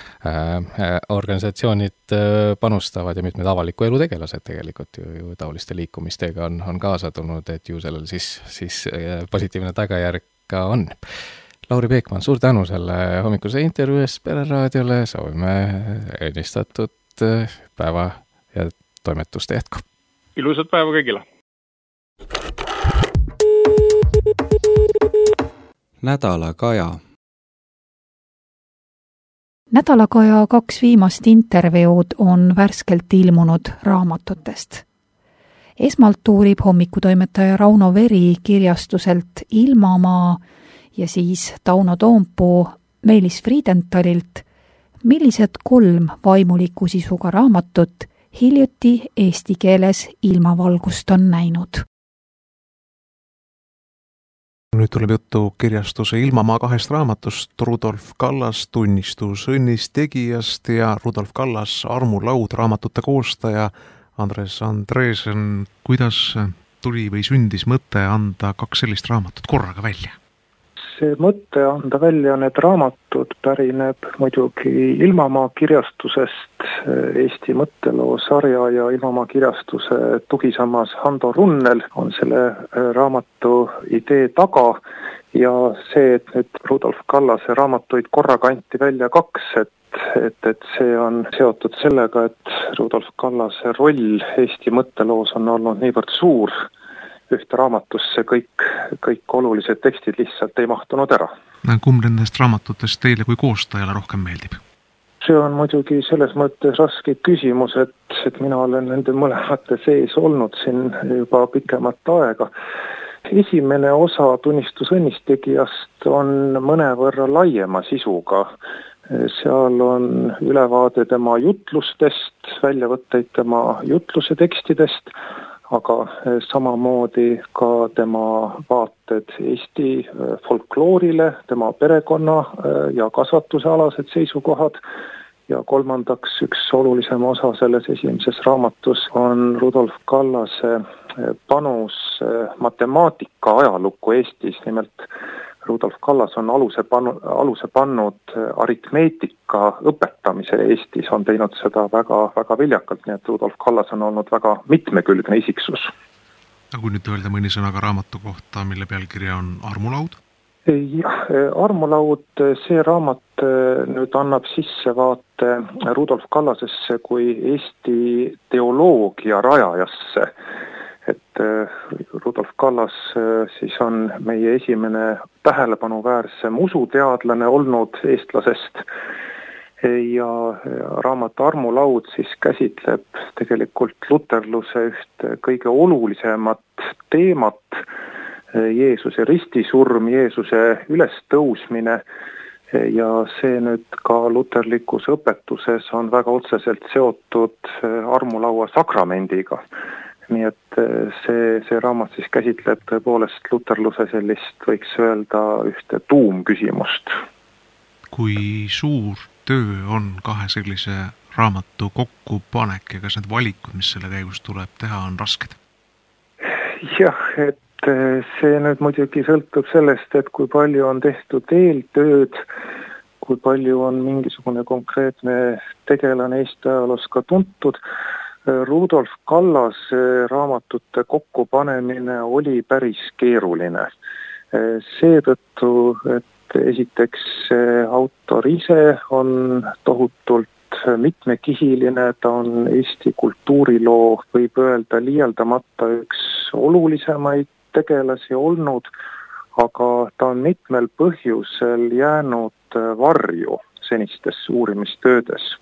organisatsioonid panustavad ja mitmed avaliku elu tegelased tegelikult ju taoliste liikumistega on kaasa tulnud, et ju sellel siis positiivne tagajärg ka on. Lauri Peekman, suur tänu selle hommikuse intervjuu eest Pereraadiole, soovime ennistatud päeva ja toimetuste jätku. Ilusat päeva kõigile! Nädalakaja. Nädalakaja 2 viimast intervjuud on värskelt ilmunud raamatutest. Esmalt uurib hommikutoimetaja Rauno Veri kirjastuselt Ilmamaa ja siis Tauno Toompuu Meelis Friedentalilt, millised 3 vaimuliku sisuga raamatut hiljuti eesti keeles ilmavalgust on näinud. Nüüd tuleb juttu kirjastuse Ilmamaa 2 raamatust, Rudolf Kallas tunnistus õnnist tegijast ja Rudolf Kallas armulaud raamatute koostaja Andres Andresen. Kuidas tuli või sündis mõte anda 2 sellist raamatut korraga välja? See mõte anda välja need raamatud pärineb muidugi Ilmamaa kirjastusest, Eesti mõtteloo sarja ja Ilmamaa kirjastuse tugisammas Hando Runnel on selle raamatu idee taga ja see, et nüüd Rudolf Kallase raamatuid korraga anti välja 2, et see on seotud sellega, et Rudolf Kallase roll Eesti mõtteloos on olnud niivõrd suur, ühte raamatusse kõik olulised tekstid lihtsalt ei mahtunud ära. Kumb nendest raamatutest teile kui koostajale rohkem meeldib? See on muidugi selles mõttes raske küsimus, et mina olen nende mõlemate sees olnud siin juba pikemat aega. Esimene osa tunnistus õnnist tegijast on mõnevõrra laiema sisuga. Seal on ülevaade tema jutlustest, väljavõtteid tema jutluse tekstidest, aga samamoodi ka tema vaated Eesti folkloorile, tema perekonna ja kasvatuse alased seisukohad ja kolmandaks üks olulisem osa selles esimeses raamatus on Rudolf Kallase panus matemaatika ajalukku Eestis. Nimelt Rudolf Kallas on aluse pannud aritmeetika õpetamise Eestis, on teinud seda väga, väga viljakalt, nii et Rudolf Kallas on olnud väga mitmekülgne isiksus. Aga kui nüüd öelda mõni sõna ka raamatu kohta, mille pealkirja on Armulaud? Jah, Armulaud, see raamat nüüd annab sissevaate Rudolf Kallasesse kui Eesti teoloogia rajajasse. Et Rudolf Kallas siis on meie esimene tähelepanuväärsem usuteadlane olnud eestlasest ja raamat Armulaud siis käsitleb tegelikult luterluse üht kõige olulisemat teemat, Jeesuse ristisurm, Jeesuse ülestõusmine ja see nüüd ka luterlikus õpetuses on väga otseselt seotud armulaua sakramendiga. Nii et see raamat siis käsitleb tõepoolest luterluse sellist, võiks öelda, ühte tuumküsimust. Kui suur töö on kahe sellise raamatu kokkupanek ja kas need valikud, mis selle käigus tuleb teha, on rasked? Jah, et see nüüd muidugi sõltub sellest, et kui palju on tehtud eeltööd, kui palju on mingisugune konkreetne tegelane Eesti ajaloos ka tuntud. Rudolf Kallase raamatute kokkupanemine oli päris keeruline. Seetõttu, et esiteks autor ise on tohutult mitmekihiline, ta on Eesti kultuuriloo, võib öelda liialdamata üks olulisemaid tegelasi olnud, aga ta on mitmel põhjusel jäänud varju senistes uurimistöödes.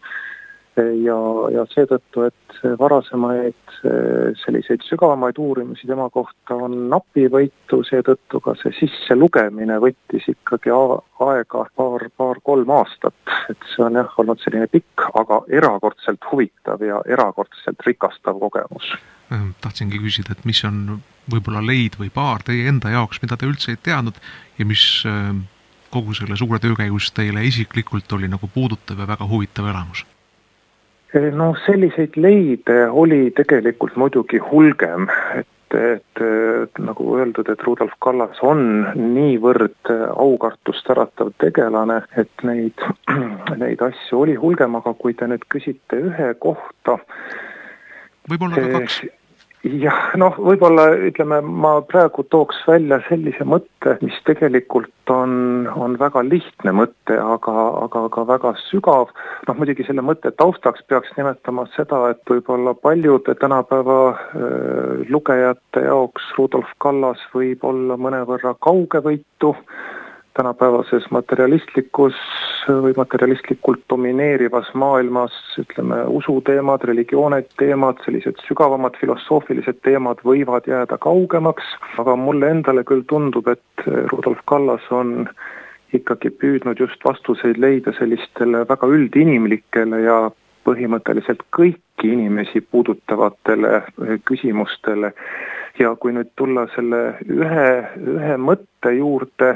Ja seetõttu, et varasemaid selliseid sügavamaid uurimisi tema kohta on napivõitu, seetõttu ka see sisselugemine võttis ikkagi aega paar-kolm aastat. Et see on jah olnud selline pikk, aga erakordselt huvitav ja erakordselt rikastav kogemus. Tahtsingi küsida, et mis on võib-olla leid või paar teie enda jaoks, mida te üldse ei teadnud ja mis kogu selle suure töö käigus teile isiklikult oli nagu puudutav ja väga huvitav elamus? No selliseid leide oli tegelikult muidugi hulgem, et nagu öeldud, et Rudolf Kallas on niivõrd aukartust äratav tegelane, et neid asju oli hulgem, aga kui te nüüd küsite ühe kohta... Võib-olla ka kaks? Jah, võib-olla ütleme, ma praegu tooks välja sellise mõtte, mis tegelikult on väga lihtne mõte, aga väga sügav. Muidugi selle mõtte taustaks peaks nimetama seda, et võib-olla paljude tänapäeva lugejate jaoks Rudolf Kallas võib olla mõnevõrra kaugevõitu tänapäevases materialistlikus või materialistlikult domineerivas maailmas, ütleme, usuteemad, religioonid teemad, sellised sügavamad filosoofilised teemad võivad jääda kaugemaks, aga mulle endale küll tundub, et Rudolf Kallas on ikkagi püüdnud just vastuseid leida sellistele väga üldinimlikele ja põhimõtteliselt kõiki inimesi puudutavatele küsimustele. Ja kui nüüd tulla selle ühe mõtte juurde,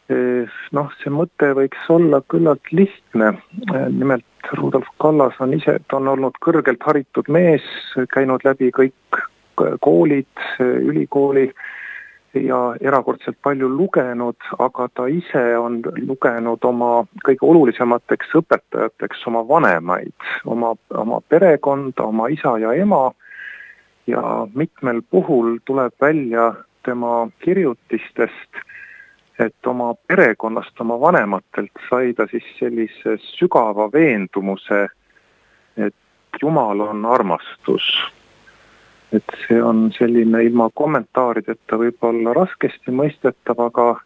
see mõte võiks olla küllalt lihtne. Nimelt Rudolf Kallas on olnud kõrgelt haritud mees, käinud läbi kõik koolid, ülikooli ja erakordselt palju lugenud, aga ta ise on lugenud oma kõige olulisemateks õpetajateks oma vanemaid, oma perekonda, oma isa ja ema ja mitmel puhul tuleb välja tema kirjutistest, et oma perekonnast, oma vanematelt sai ta siis sellise sügava veendumuse, et Jumal on armastus. Et see on selline ilma kommentaarideta võib-olla raskesti mõistetav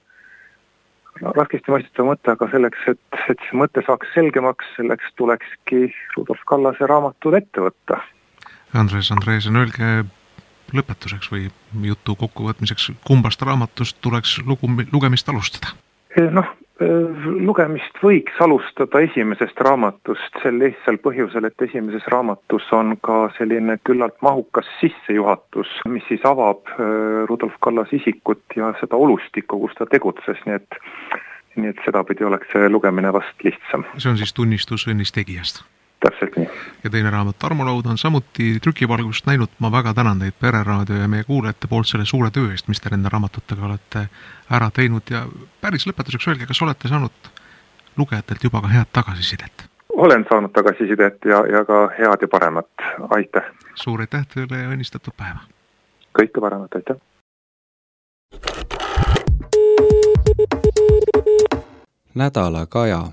mõte, aga selleks, et see mõte saaks selgemaks, selleks tulekski Rudolf Kallase raamatud ette võtta. Andres Andresen, öelge lõpetuseks või jutu kokkuvõtmiseks, kumbast raamatust tuleks lugemist alustada? Lugemist võiks alustada esimesest raamatust sel lihtsal põhjusel, et esimeses raamatus on ka selline küllalt mahukas sissejuhatus, mis siis avab Rudolf Kallas isikut ja seda olustikku, kus ta tegutses, nii et sedapidi oleks see lugemine vast lihtsam. See on siis tunnistus õnnist tegijast? täpselt nii. Ja teine raamat Armulaud on samuti trükivalgust näinud. Ma väga tänan teid Pereraadio ja meie kuulajate poolt selle suure töö eest, mis te nende raamatutega olete ära teinud ja päris lõpetuseks öelge, kas olete saanud lugejatelt juba ka head tagasisidet? Olen saanud tagasisidet ja ka head ja paremat. Aitäh! Suur aitäh teile ja õnnistatud päeva! Kõike paremat, aitäh! Nädala Kaja.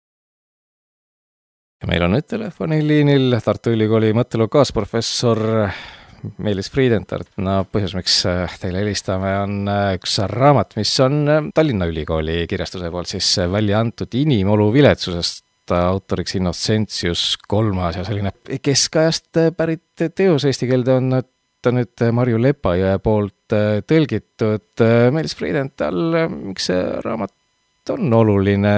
Ja meil on nüüd telefoniliinil Tartu Ülikooli mõtteloo kaasprofessor Meelis Friedentart. No põhjus, miks teile helistame, on üks raamat, mis on Tallinna Ülikooli kirjastuse poolt siis välja antud Inimolu viletsusest, autoriks Innocentius III ja selline keskajast pärit teos eesti keelde on ta nüüd Marju Lepajõe poolt tõlgitud. Meelis Friedental, miks see raamat on oluline,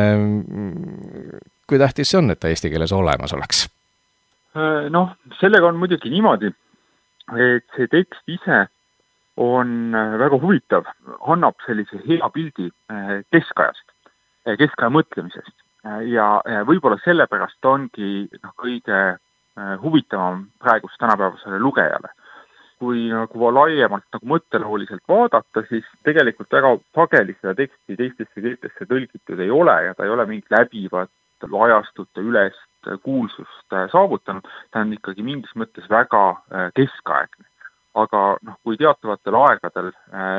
kui tähtis see on, et ta eesti keeles olemas oleks? Noh, sellega on muidugi niimoodi, et see tekst ise on väga huvitav, annab sellise hea pildi keskajast, keskaja mõtlemisest ja võib-olla sellepärast ongi kõige huvitavam praegust tänapäevasele lugejale. Kui nagu laiemalt mõttelooliselt vaadata, siis tegelikult väga sageli seda teksti teistesse keeltesse tõlgitud ei ole ja ta ei ole mingit läbivat ajastute ülest kuulsust saavutanud, ta on ikkagi mingis mõttes väga keskaegne. Aga kui teatavatel aegadel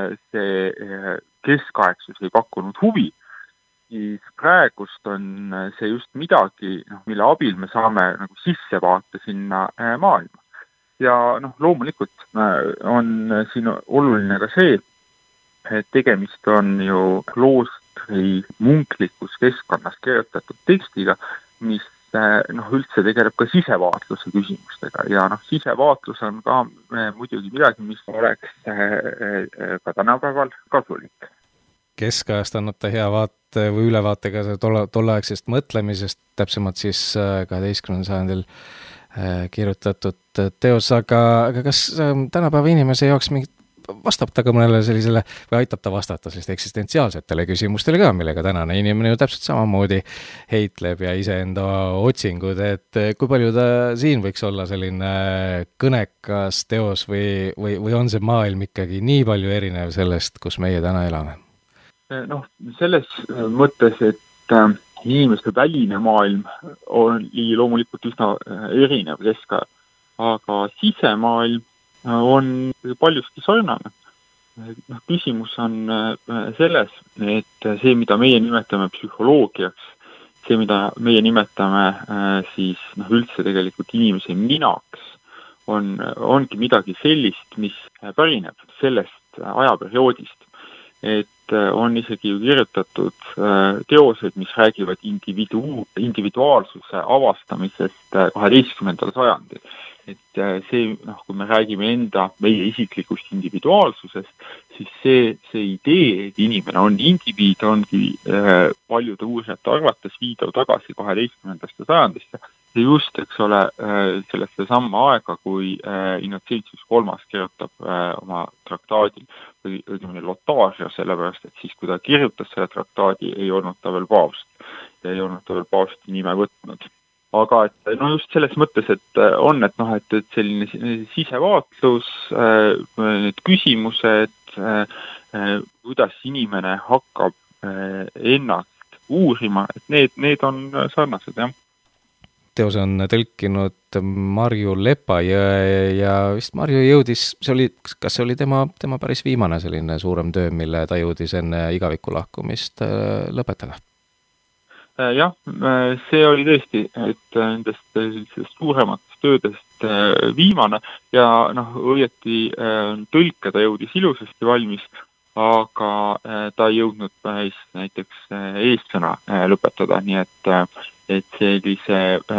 see keskaegsus ei pakkunud huvi, siis praegust on see just midagi, mille abil me saame sisse vaata sinna maailma. Ja loomulikult on siin oluline ka see, et tegemist on ju kloostri munklikus keskkonnas kirjutatud tekstiga, mis üldse tegeleb ka sisevaatluse küsimustega ja sisevaatlus on ka muidugi midagi, mis oleks ka tänapäeval kasulik. Keskajast annab ta hea vaate või ülevaatega tolleaegsest mõtlemisest, täpsemalt siis 12. sajandil kirjutatud teos, aga kas tänapäeva inimese jaoks vastab ta ka mõnele sellisele või aitab ta vastata selliste eksistentsiaalsetele küsimustele ka, millega tänane inimene ju täpselt samamoodi heitleb ja iseenda otsingud, et kui palju ta siin võiks olla selline kõnekas teos või on see maailm ikkagi nii palju erinev sellest, kus meie täna elame? Selles mõttes, et inimeste väline maailm oli loomulikult üsna erinev keskajal, aga sisemaailm on paljuski sarnane. Küsimus on selles, et see, mida meie nimetame psühholoogiaks, see, mida meie nimetame siis üldse tegelikult inimese minaks, ongi midagi sellist, mis pärineb sellest ajaperioodist. Et on isegi ju kirjutatud teosed, mis räägivad individuaalsuse avastamisest 12. sajandil. Et see, kui me räägime meie isiklikust individuaalsusest, siis see idee, et inimene on indiviid, ongi paljude uurijate arvates viidav tagasi 12. sajandisse. Ja just, eks ole, sellesse samma aega, kui Innocentius III kirjutab oma traktaadil või õigemini Lotaaria, sellepärast, et siis, kui ta kirjutas selle traktaadi, ei olnud ta veel paavst ja ei olnud ta veel paavsti nime võtnud. Aga et, just selles mõttes, et on, et selline sisevaatlus, need küsimused, kuidas inimene hakkab ennast uurima, et need on sarnased, jah. Teos on tõlkinud Marju Lepajõe ja vist Marju jõudis, kas see oli tema päris viimane selline suurem töö, mille ta jõudis enne igaviku lahkumist lõpetada? Jah, see oli tõesti, et nendest suurematest töödest viimane ja õieti tõlke ta jõudis ilusasti valmis, aga ta ei jõudnud näiteks eessõna lõpetada, nii et sellise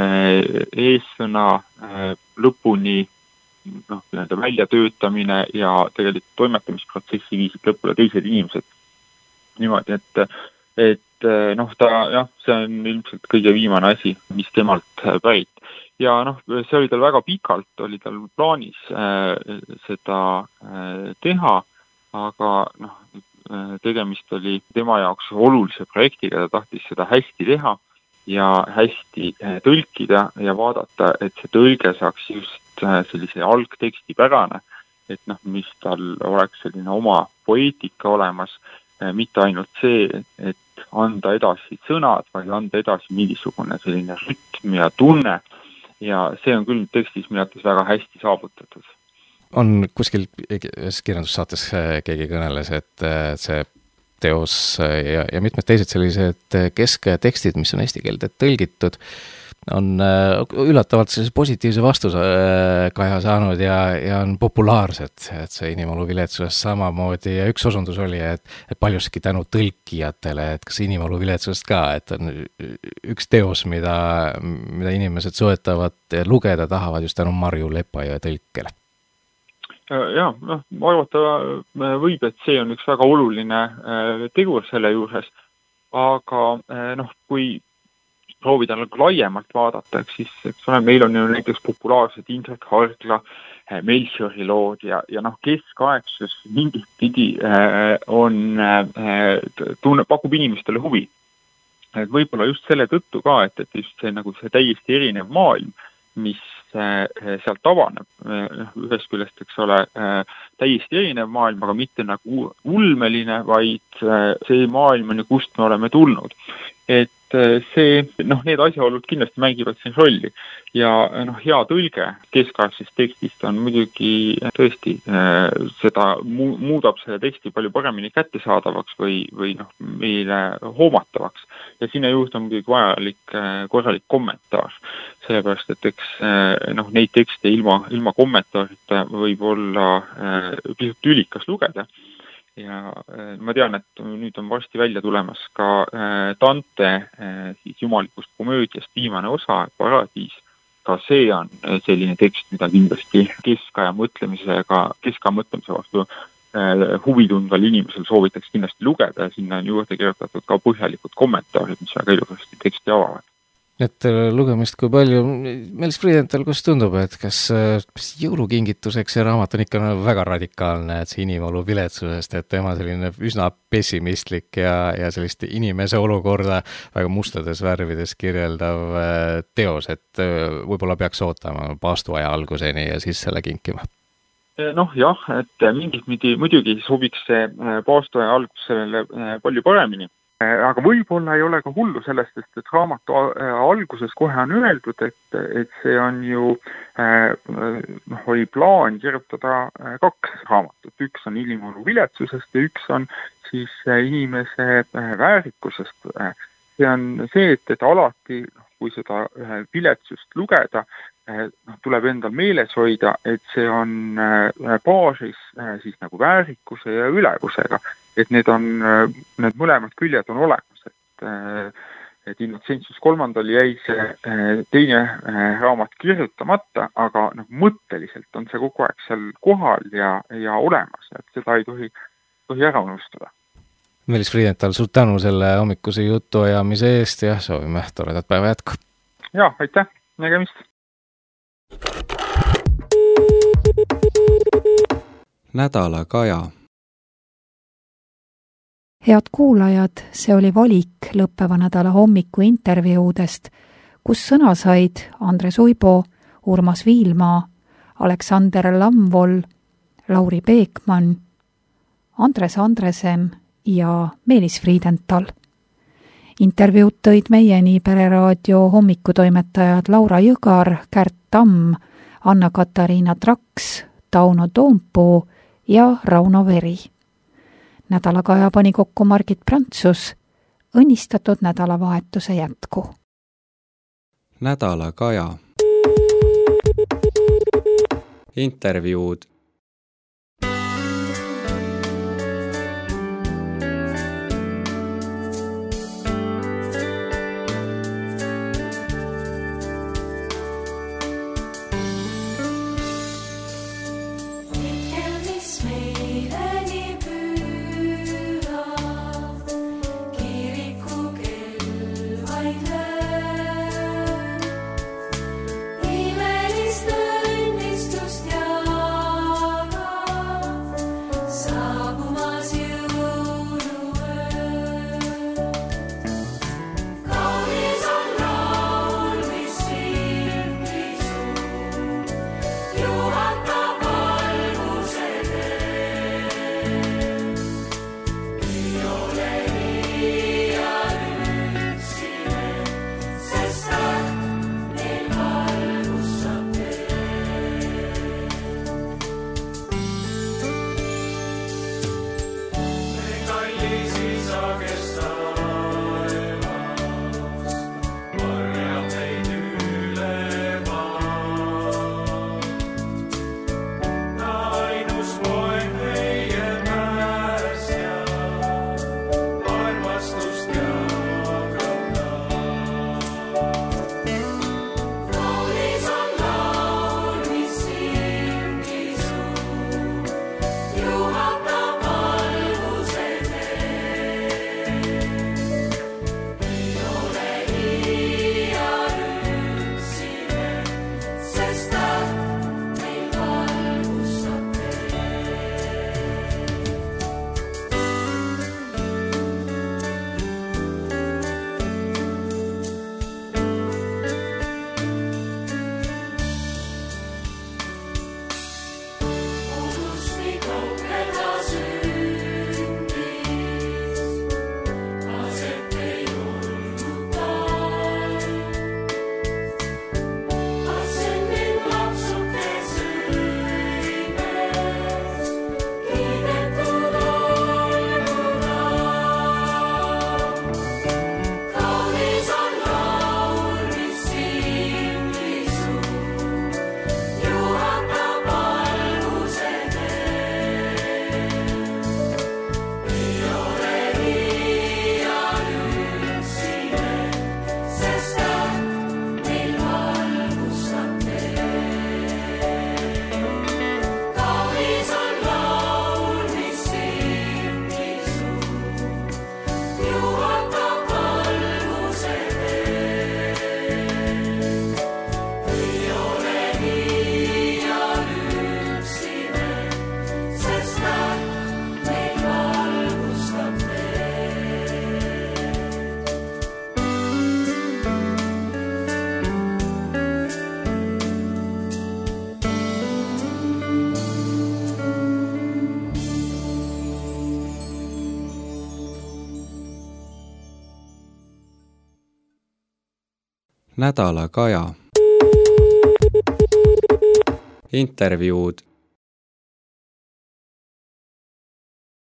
eessõna lõpuni väljatöötamine ja tegelikult toimetamisprotsessi viisid lõpule teised inimesed. Niimoodi, et see on ilmselt kõige viimane asi, mis temalt pärit. Ja see oli tal väga pikalt, oli tal plaanis seda teha, aga tegemist oli tema jaoks olulise projektiga, ta tahtis seda hästi teha ja hästi tõlkida ja vaadata, et see tõlge saaks just sellise algteksti pärane, et mis tal oleks selline oma poeetika olemas, mitte ainult see, et anda edasi sõnad, vaid anda edasi mingisugune selline rütm ja tunne ja see on küll tekstis minu arvates väga hästi saavutatud. On kuskil kirjandussaates keegi kõneles, et see teos ja mitmed teised sellised kesktekstid, mis on eesti keelde tõlgitud, on üllatavalt sellise positiivse vastuse Kaja saanud ja on populaarsed, et see inimolu viletsusest samamoodi ja üks osundus oli, et paljuski tänu tõlkijatele, et kas inimolu viletsusest ka, et on üks teos, mida inimesed soetavad lugeda, tahavad just tänu Marju Lepajõe tõlkele. Ja, arvata võib, et see on üks väga oluline tegur selle juures, aga kui proovida laiemalt vaadata, siis meil on ju näiteks populaarsed Indrek Hargla, Melchiori lood ja keskaegsus mingit pidi pakub inimestele huvi. Et võib-olla just selle tõttu ka, et just see täiesti erinev maailm, mis sealt avaneb. Ühest küljest, eks ole, täiesti erinev maailm, aga mitte nagu ulmeline, vaid see maailm on ju, kust me oleme tulnud. Et see, need asjaolud kindlasti mängivad siin rolli ja hea tõlge keskaegsest tekstist on muidugi tõesti seda muudab selle teksti palju paremini kättesaadavaks või meile hoomatavaks ja sinna juurde on muidugi vajalik korralik kommentaar, sellepärast, et eks neid tekste ilma kommentaarita võib olla pisut tülikas lugeda. Ja ma tean, et nüüd on varsti välja tulemas ka Dante siis jumalikust komöödiast viimane osa, Paradiis. Ka see on selline tekst, mida kindlasti keskaja mõtlemise vastu huvitundval inimesel soovitaks kindlasti lugeda ja sinna on juurde kirjutatud ka põhjalikud kommentaarid, mis väga ilusasti teksti avavad. Et lugemist kui palju, Meelis Friedenthal, kus tundub, et kas jõulukingituseks see raamat on ikka väga radikaalne, et see inimolu viletsusest, et tema selline üsna pessimistlik ja sellist inimese olukorda väga mustades värvides kirjeldav teos, et võib-olla peaks ootama paastuaja alguseni ja siis selle kinkima? Jah, et mingit muidugi sobiks see paastuaja algus sellele palju paremini. Aga võib-olla ei ole ka hullu sellest, et raamatu alguses kohe on öeldud, et see on ju, oli plaan kirjutada 2 raamatut. Üks on inimolu viletsusest ja üks on siis inimese väärikusest. See on see, et alati, kui seda viletsust lugeda, tuleb endal meeles hoida, et see on baasis siis nagu väärikuse ja ülevusega. Et need mõlemad küljed on olemas, et Innocentius III jäi see teine raamat kirjutamata, aga mõtteliselt on see kogu aeg seal kohal ja olemas, et seda ei tohi ära unustada. Meelis Friedenthal, suur tänu selle hommikuse jutu ajamise eest ja soovime toredat päeva jätku. Ja, aitäh, nägemist! Nädala Kaja. Head kuulajad, see oli valik lõppeva nädala hommiku intervjuudest, kus sõna said Andres Uibo, Urmas Viilmaa, Aleksander Lamvoll, Lauri Peekman, Andres Andresen ja Meelis Friedenthal. Intervjuud tõid meieni Pereraadio hommikutoimetajad Laura Jõgar, Kärt Tamm, Anna-Katariina Traks, Tauno Toompuu ja Rauno Veri. Nädalakaja pani kokku Margit Prantsus, õnnistatud nädalavahetuse jätku. Nädalakaja. Intervjuud. Imelist õnnistust ja nädala kaja. Intervjuud